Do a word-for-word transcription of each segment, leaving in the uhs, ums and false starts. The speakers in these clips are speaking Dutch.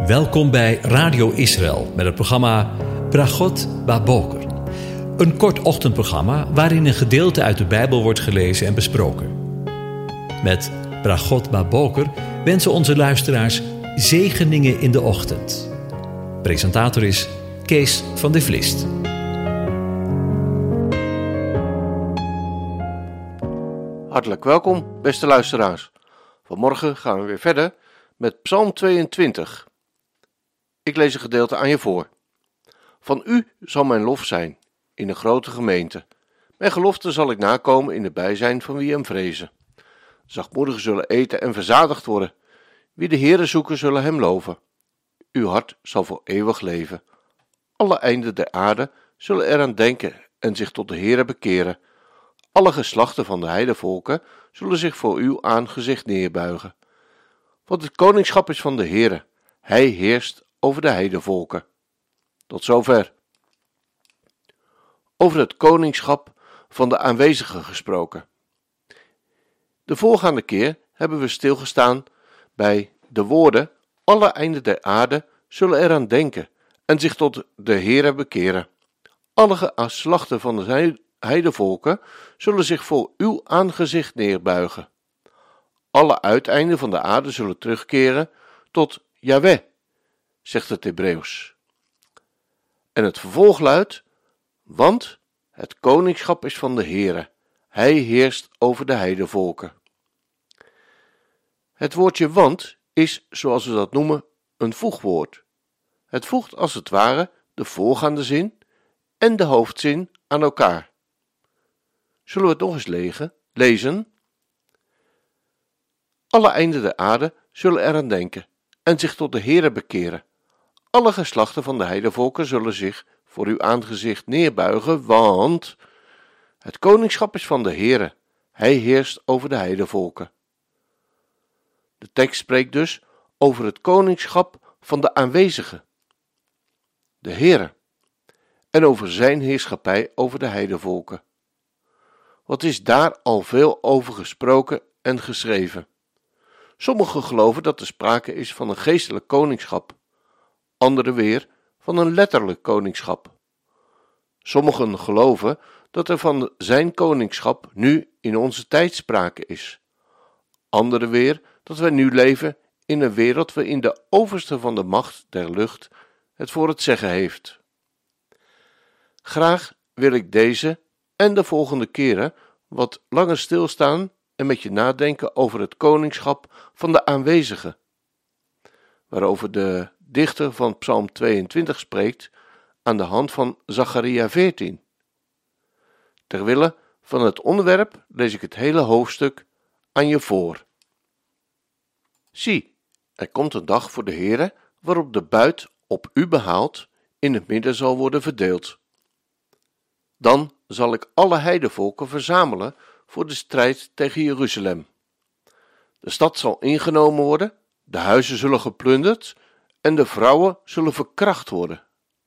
Welkom bij Radio Israël met het programma Bragot Baboker. Een kort ochtendprogramma waarin een gedeelte uit de Bijbel wordt gelezen en besproken. Met Bragot Baboker wensen onze luisteraars zegeningen in de ochtend. Presentator is Kees van de Vlist. Hartelijk welkom, beste luisteraars. Vanmorgen gaan we weer verder met Psalm tweeëntwintig. Ik lees een gedeelte aan je voor. Van u zal mijn lof zijn, in een grote gemeente. Mijn gelofte zal ik nakomen in het bijzijn van wie hem vrezen. Zachtmoedigen zullen eten en verzadigd worden. Wie de Heere zoeken, zullen hem loven. Uw hart zal voor eeuwig leven. Alle einden der aarde zullen eraan denken en zich tot de Heere bekeren. Alle geslachten van de heidevolken zullen zich voor uw aangezicht neerbuigen. Want het koningschap is van de Heere. Hij heerst over de heidevolken. Tot zover. Over het koningschap van de aanwezigen gesproken. De voorgaande keer hebben we stilgestaan bij de woorden: alle einden der aarde zullen eraan denken en zich tot de Heere bekeren. Alle geslachten van de heidevolken zullen zich voor uw aangezicht neerbuigen. Alle uiteinden van de aarde zullen terugkeren tot Yahweh, zegt het Hebreeuws. En het vervolg luidt: want het koningschap is van de Heere. Hij heerst over de heidevolken. Het woordje want is, zoals we dat noemen, een voegwoord. Het voegt als het ware de voorgaande zin en de hoofdzin aan elkaar. Zullen we het nog eens legen, lezen? Alle einden der aarde zullen eraan denken en zich tot de Heere bekeren. Alle geslachten van de heidevolken zullen zich voor uw aangezicht neerbuigen, want het koningschap is van de Heere. Hij heerst over de heidevolken. De tekst spreekt dus over het koningschap van de aanwezigen, de Heere, en over zijn heerschappij over de heidevolken. Wat is daar al veel over gesproken en geschreven? Sommigen geloven dat er sprake is van een geestelijk koningschap, anderen weer van een letterlijk koningschap. Sommigen geloven dat er van zijn koningschap nu in onze tijd sprake is. Anderen weer dat wij nu leven in een wereld waarin de overste van de macht der lucht het voor het zeggen heeft. Graag wil ik deze en de volgende keren wat langer stilstaan en met je nadenken over het koningschap van de aanwezigen, waarover de dichter van Psalm tweeëntwintig spreekt aan de hand van Zacharia veertien. Terwille van het onderwerp lees ik het hele hoofdstuk aan je voor. Zie, er komt een dag voor de Heere, waarop de buit op u behaald in het midden zal worden verdeeld. Dan zal ik alle heidevolken verzamelen voor de strijd tegen Jeruzalem. De stad zal ingenomen worden, de huizen zullen geplunderd en de vrouwen zullen verkracht worden.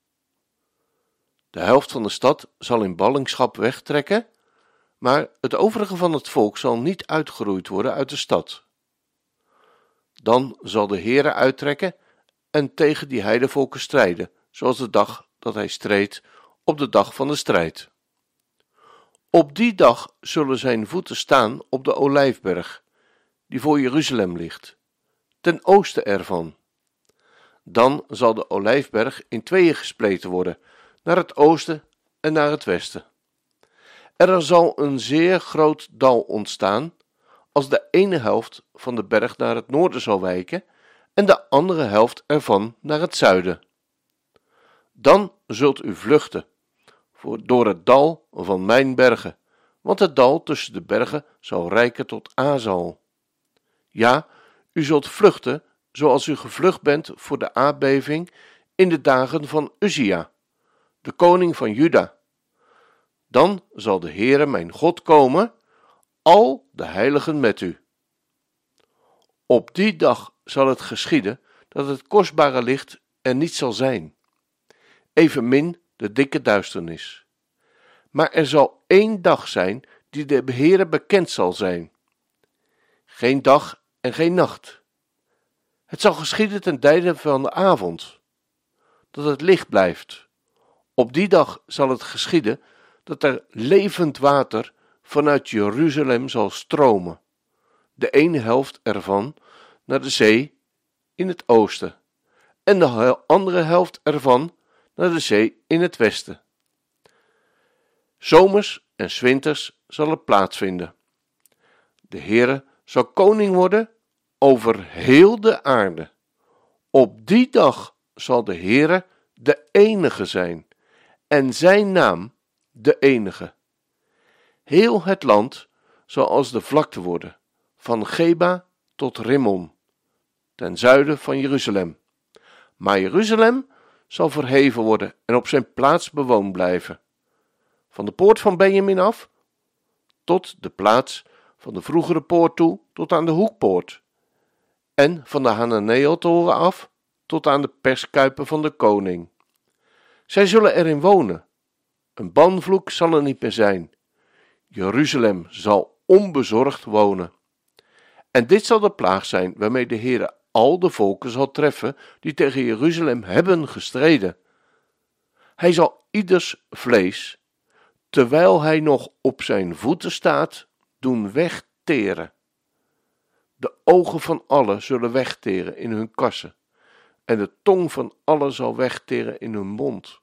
De helft van de stad zal in ballingschap wegtrekken, maar het overige van het volk zal niet uitgeroeid worden uit de stad. Dan zal de Heere uittrekken en tegen die heidevolken strijden, zoals de dag dat hij streed op de dag van de strijd. Op die dag zullen zijn voeten staan op de Olijfberg, die voor Jeruzalem ligt, ten oosten ervan. Dan zal de Olijfberg in tweeën gespleten worden, naar het oosten en naar het westen. Er zal een zeer groot dal ontstaan, als de ene helft van de berg naar het noorden zal wijken en de andere helft ervan naar het zuiden. Dan zult u vluchten voor, door het dal van mijn bergen, want het dal tussen de bergen zal reiken tot Azal. Ja, u zult vluchten zoals u gevlucht bent voor de aardbeving in de dagen van Uzia, de koning van Juda. Dan zal de Heere mijn God komen, al de heiligen met u. Op die dag zal het geschieden dat het kostbare licht er niet zal zijn, evenmin de dikke duisternis. Maar er zal één dag zijn die de Heere bekend zal zijn. Geen dag en geen nacht. Het zal geschieden ten tijde van de avond, dat het licht blijft. Op die dag zal het geschieden dat er levend water vanuit Jeruzalem zal stromen, de ene helft ervan naar de zee in het oosten en de andere helft ervan naar de zee in het westen. Zomers en 's winters zal het plaatsvinden. De Heere zal koning worden over heel de aarde. Op die dag zal de Heere de enige zijn en zijn naam de enige. Heel het land zal als de vlakte worden, van Geba tot Rimmon, ten zuiden van Jeruzalem. Maar Jeruzalem zal verheven worden en op zijn plaats bewoond blijven. Van de poort van Benjamin af, tot de plaats van de vroegere poort toe, tot aan de hoekpoort. En van de Hananeeltoren af, tot aan de perskuipen van de koning. Zij zullen erin wonen. Een banvloek zal er niet meer zijn. Jeruzalem zal onbezorgd wonen. En dit zal de plaag zijn waarmee de Heere al de volken zal treffen die tegen Jeruzalem hebben gestreden. Hij zal ieders vlees, terwijl hij nog op zijn voeten staat, doen wegteren. De ogen van allen zullen wegteren in hun kassen, en de tong van allen zal wegteren in hun mond.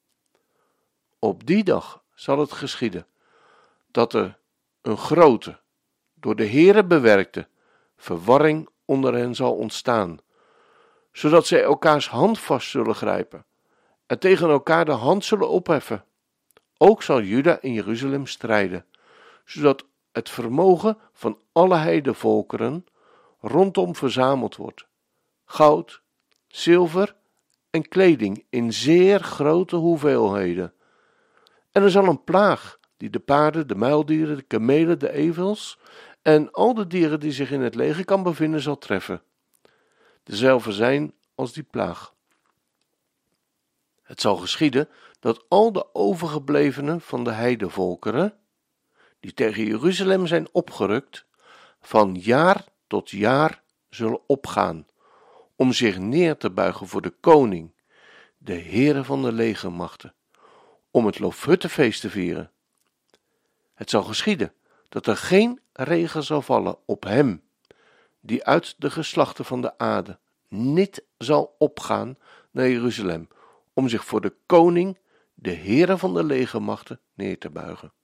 Op die dag zal het geschieden dat er een grote, door de Heere bewerkte, verwarring onder hen zal ontstaan, zodat zij elkaars hand vast zullen grijpen en tegen elkaar de hand zullen opheffen. Ook zal Juda in Jeruzalem strijden, zodat het vermogen van alle heidevolkeren rondom verzameld wordt, goud, zilver en kleding in zeer grote hoeveelheden. En er zal een plaag die de paarden, de muildieren, de kamelen, de evels en al de dieren die zich in het legerkamp bevinden zal treffen. Dezelfde zijn als die plaag. Het zal geschieden dat al de overgeblevenen van de heidevolkeren, die tegen Jeruzalem zijn opgerukt, van jaar tot jaar zullen opgaan, om zich neer te buigen voor de koning, de Heere van de legermachten, om het Loofhuttenfeest te vieren. Het zal geschieden dat er geen regen zal vallen op hem, die uit de geslachten van de aarde niet zal opgaan naar Jeruzalem, om zich voor de koning, de Heere van de legermachten, neer te buigen.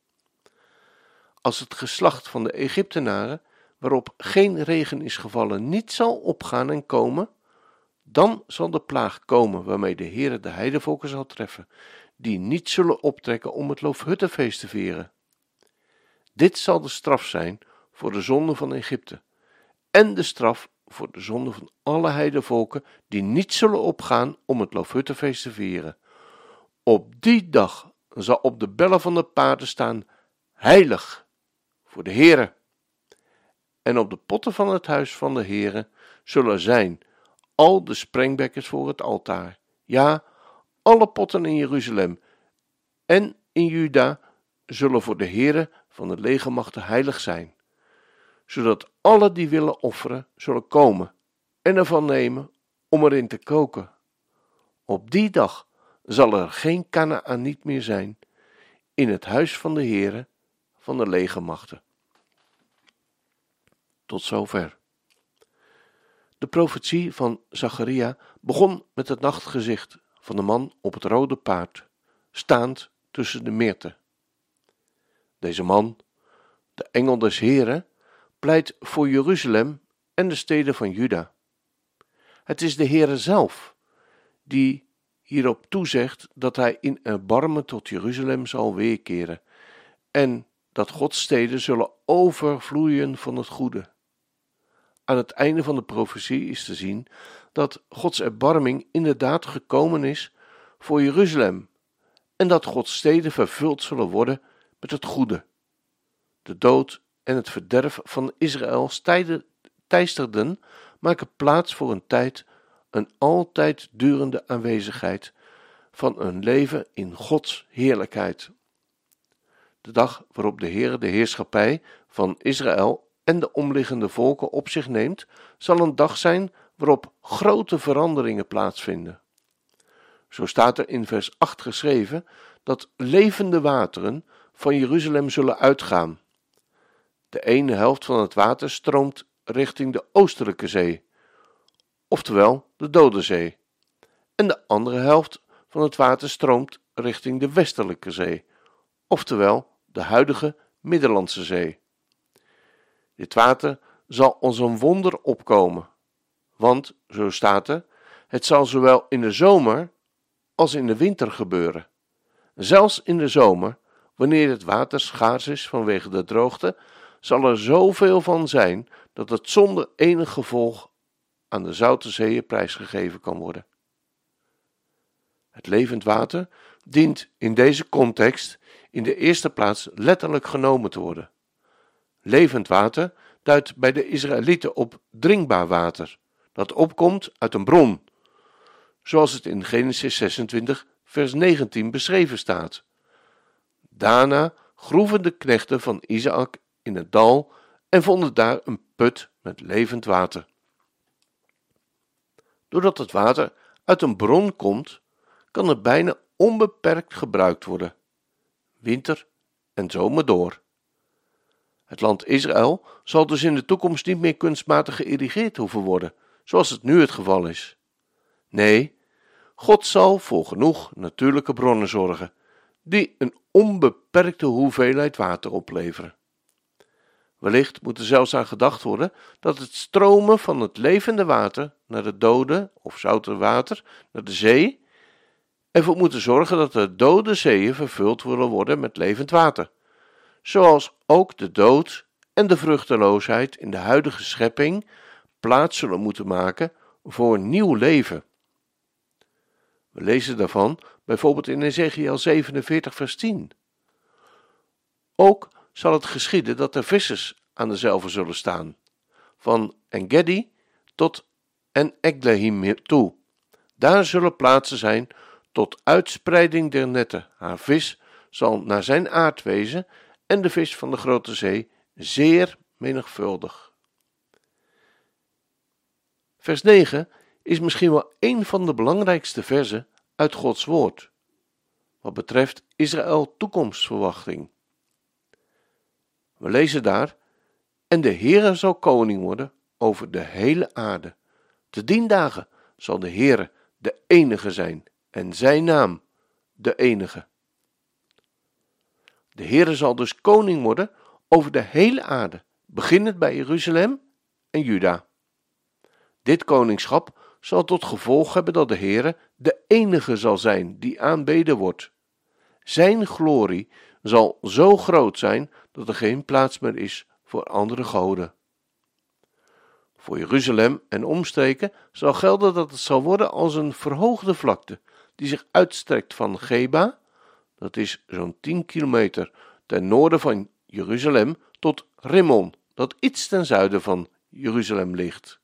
Als het geslacht van de Egyptenaren, waarop geen regen is gevallen, niet zal opgaan en komen, dan zal de plaag komen waarmee de Heere de heidevolken zal treffen, die niet zullen optrekken om het Loofhuttenfeest te vieren. Dit zal de straf zijn voor de zonde van Egypte en de straf voor de zonde van alle heidevolken die niet zullen opgaan om het Loofhuttenfeest te vieren. Op die dag zal op de bellen van de paarden staan: heilig voor de Heere. En op de potten van het huis van de Heere zullen zijn al de sprengbekkers voor het altaar, ja, alle potten in Jeruzalem en in Juda zullen voor de Heere van de legermachten heilig zijn, zodat alle die willen offeren zullen komen en ervan nemen om erin te koken. Op die dag zal er geen Kanaaniet meer zijn in het huis van de Heere van de legermachten. Tot zover. De profetie van Zacharia begon met het nachtgezicht van de man op het rode paard, staand tussen de myrten. Deze man, de engel des Heeren, pleit voor Jeruzalem en de steden van Juda. Het is de Heere zelf die hierop toezegt dat hij in erbarmen tot Jeruzalem zal weerkeren en dat Gods steden zullen overvloeien van het goede. Aan het einde van de profetie is te zien dat Gods erbarming inderdaad gekomen is voor Jeruzalem en dat Gods steden vervuld zullen worden met het goede. De dood en het verderf van Israël teisterden maken plaats voor een tijd, een altijd durende aanwezigheid van een leven in Gods heerlijkheid. De dag waarop de Heere de heerschappij van Israël en de omliggende volken op zich neemt, zal een dag zijn waarop grote veranderingen plaatsvinden. Zo staat er in vers acht geschreven dat levende wateren van Jeruzalem zullen uitgaan. De ene helft van het water stroomt richting de oostelijke zee, oftewel de Dode Zee, en de andere helft van het water stroomt richting de westelijke zee, oftewel de huidige Middellandse Zee. Dit water zal als een wonder opkomen, want, zo staat er, het zal zowel in de zomer als in de winter gebeuren. Zelfs in de zomer, wanneer het water schaars is vanwege de droogte, zal er zoveel van zijn dat het zonder enig gevolg aan de zoute zeeën prijsgegeven kan worden. Het levend water dient in deze context in de eerste plaats letterlijk genomen te worden. Levend water duidt bij de Israëlieten op drinkbaar water, dat opkomt uit een bron, zoals het in Genesis zesentwintig vers negentien beschreven staat. Daarna groeven de knechten van Isaac in het dal en vonden daar een put met levend water. Doordat het water uit een bron komt, kan het bijna onbeperkt gebruikt worden, winter en zomer door. Het land Israël zal dus in de toekomst niet meer kunstmatig geïrrigeerd hoeven worden, zoals het nu het geval is. Nee, God zal voor genoeg natuurlijke bronnen zorgen, die een onbeperkte hoeveelheid water opleveren. Wellicht moet er zelfs aan gedacht worden dat het stromen van het levende water naar het dode of zoute water, naar de zee, ervoor moeten zorgen dat de dode zeeën vervuld willen worden met levend water, zoals ook de dood en de vruchteloosheid in de huidige schepping plaats zullen moeten maken voor nieuw leven. We lezen daarvan bijvoorbeeld in Ezechiël zevenenveertig vers tien. Ook zal het geschieden dat er vissers aan dezelve zullen staan, van En-Gedi tot En-Eglaim toe. Daar zullen plaatsen zijn tot uitspreiding der netten. Haar vis zal naar zijn aard wezen en de vis van de grote zee zeer menigvuldig. Vers negen is misschien wel een van de belangrijkste verzen uit Gods woord, wat betreft Israël toekomstverwachting. We lezen daar: en de Heere zal koning worden over de hele aarde. Te dien dagen zal de Heere de enige zijn en zijn naam de enige. De Heere zal dus koning worden over de hele aarde, beginnend bij Jeruzalem en Juda. Dit koningschap zal tot gevolg hebben dat de Heere de enige zal zijn die aanbeden wordt. Zijn glorie zal zo groot zijn dat er geen plaats meer is voor andere goden. Voor Jeruzalem en omstreken zal gelden dat het zal worden als een verhoogde vlakte die zich uitstrekt van Geba, dat is zo'n tien kilometer ten noorden van Jeruzalem, tot Rimmon, dat iets ten zuiden van Jeruzalem ligt.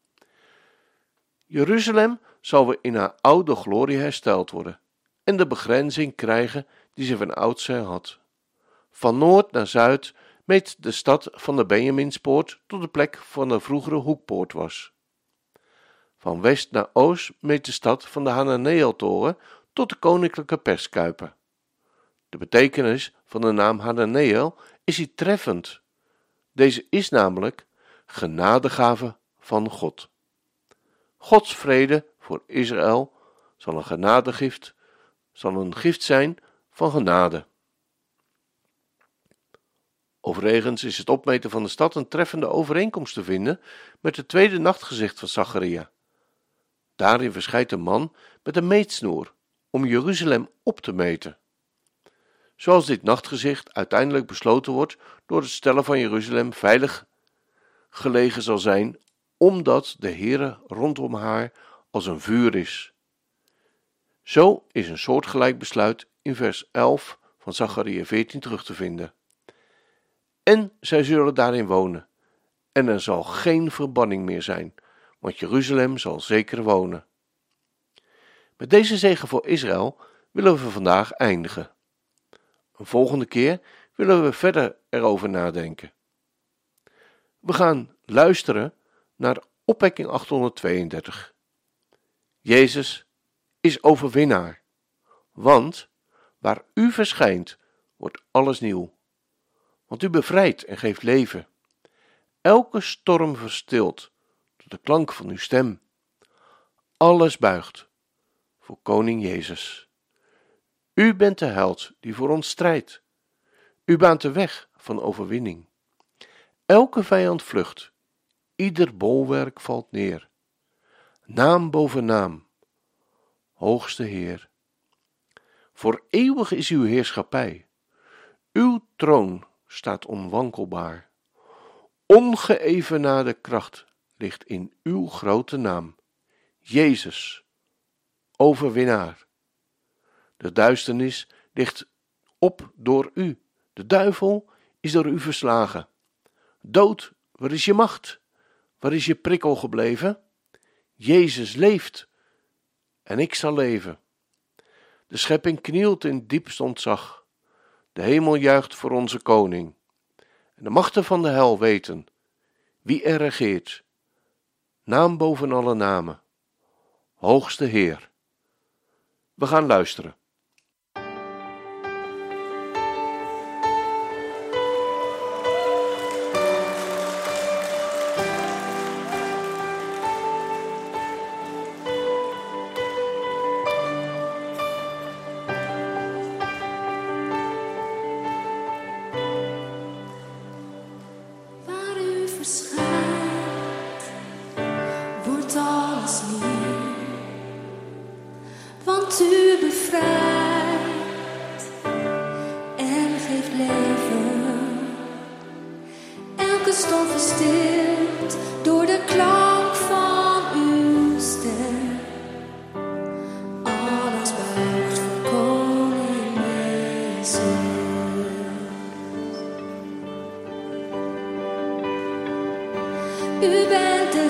Jeruzalem zal weer in haar oude glorie hersteld worden en de begrenzing krijgen die ze van oudsher had. Van noord naar zuid meet de stad van de Benjaminspoort tot de plek van de vroegere hoekpoort was. Van west naar oost meet de stad van de Hananeeltoren tot de koninklijke perskuiper. De betekenis van de naam Hananeel is hier treffend. Deze is namelijk genadegave van God. Gods vrede voor Israël zal een genadegift, zal een gift zijn van genade. Overigens is het opmeten van de stad een treffende overeenkomst te vinden met het tweede nachtgezicht van Zacharia. Daarin verschijnt een man met een meetsnoer om Jeruzalem op te meten. Zoals dit nachtgezicht uiteindelijk besloten wordt door het stellen van Jeruzalem veilig gelegen zal zijn, omdat de Heere rondom haar als een vuur is. Zo is een soortgelijk besluit in vers elf van Zacharia veertien terug te vinden. En zij zullen daarin wonen, en er zal geen verbanning meer zijn, want Jeruzalem zal zeker wonen. Met deze zegen voor Israël willen we vandaag eindigen. Een volgende keer willen we verder erover nadenken. We gaan luisteren naar Opwekking achthonderdtweeëndertig. Jezus is overwinnaar, want waar u verschijnt, wordt alles nieuw. Want u bevrijdt en geeft leven. Elke storm verstilt door de klank van uw stem. Alles buigt voor koning Jezus. U bent de held die voor ons strijdt. U baant de weg van overwinning. Elke vijand vlucht, ieder bolwerk valt neer. Naam boven naam, hoogste Heer. Voor eeuwig is uw heerschappij. Uw troon staat onwankelbaar. Ongeëvenaarde kracht ligt in uw grote naam. Jezus, overwinnaar. De duisternis ligt op door u. De duivel is door u verslagen. Dood, waar is je macht? Waar is je prikkel gebleven? Jezus leeft en ik zal leven. De schepping knielt in diepst ontzag. De hemel juicht voor onze koning. En de machten van de hel weten wie er regeert. Naam boven alle namen. Hoogste Heer. We gaan luisteren. Wordt alles nieuw, want u bevrijdt en geeft leven. Elke storm verstilt door de klank van uw stem. Alles buigt voor koning Jezus. U bent de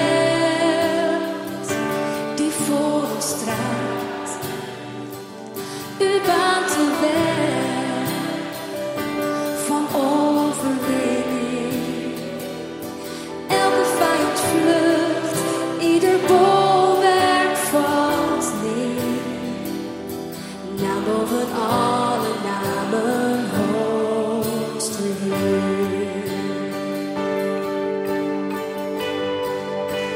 held die voor ons strijdt. U baant de weg van overwinning. Elke vijand vlucht, ieder bolwerk valt neer. Naam boven alle namen, hoogste Heer.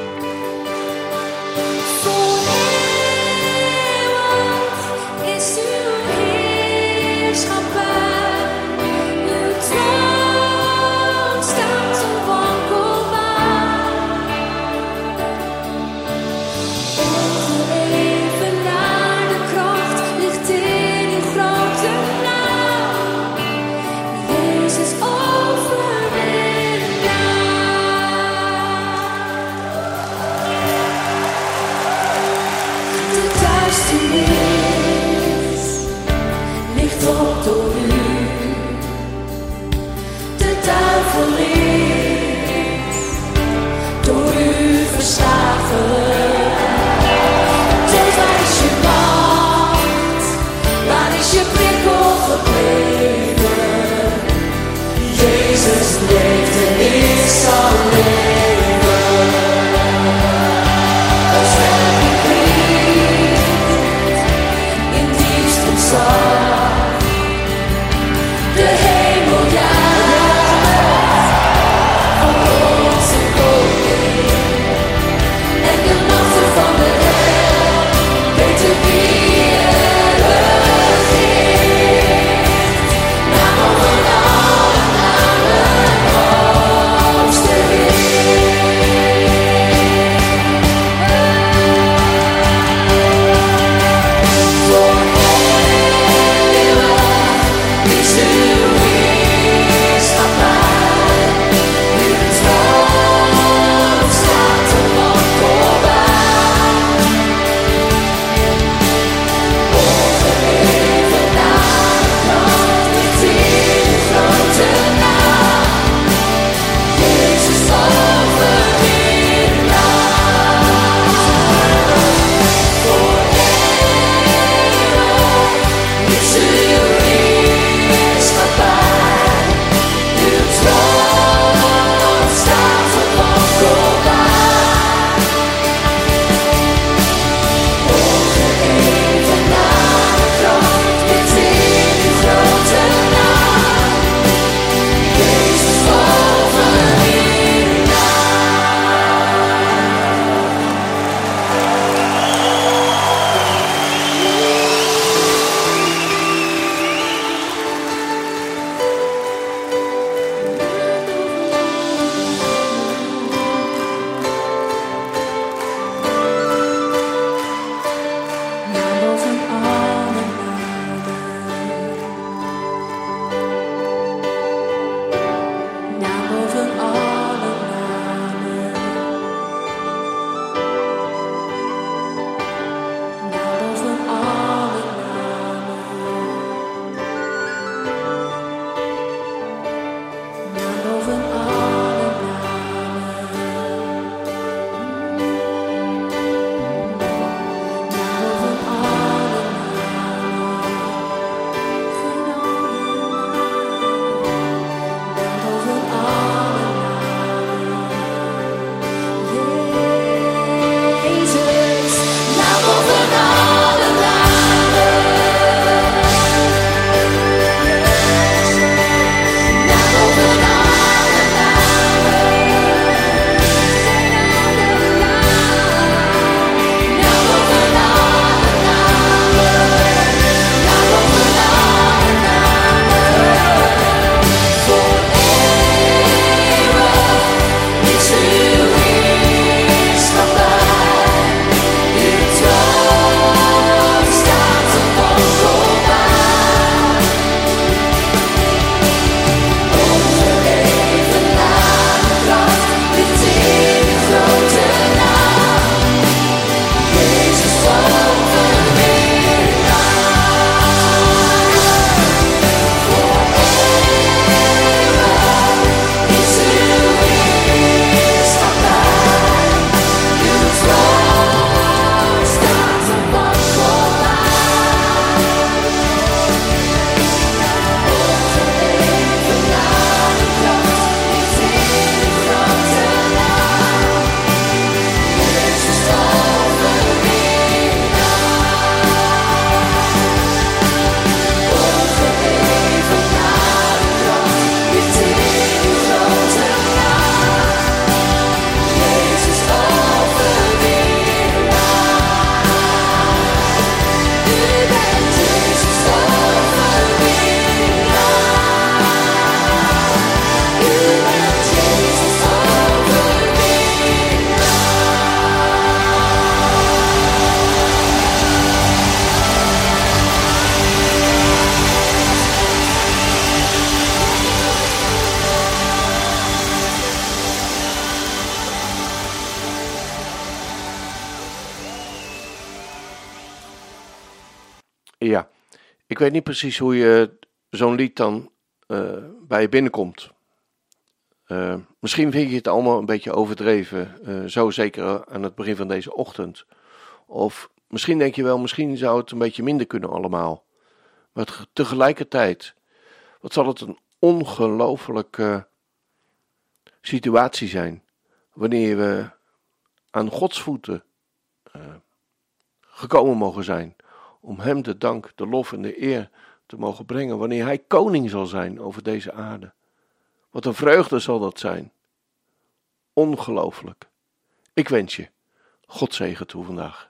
Ja, ik weet niet precies hoe je zo'n lied dan uh, bij je binnenkomt. Uh, misschien vind je het allemaal een beetje overdreven, uh, zo zeker aan het begin van deze ochtend. Of misschien denk je wel, misschien zou het een beetje minder kunnen allemaal. Maar tegelijkertijd, wat zal het een ongelofelijke situatie zijn wanneer we aan Gods voeten uh, gekomen mogen zijn. Om hem de dank, de lof en de eer te mogen brengen wanneer hij koning zal zijn over deze aarde. Wat een vreugde zal dat zijn. Ongelooflijk. Ik wens je God zegen toe vandaag.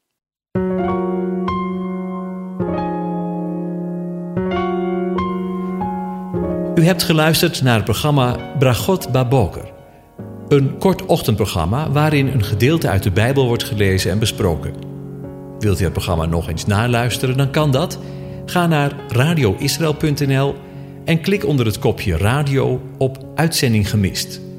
U hebt geluisterd naar het programma Bragot Baboker. Een kort ochtendprogramma waarin een gedeelte uit de Bijbel wordt gelezen en besproken. Wilt u het programma nog eens naluisteren, dan kan dat. Ga naar radio israël punt n l en klik onder het kopje radio op Uitzending gemist.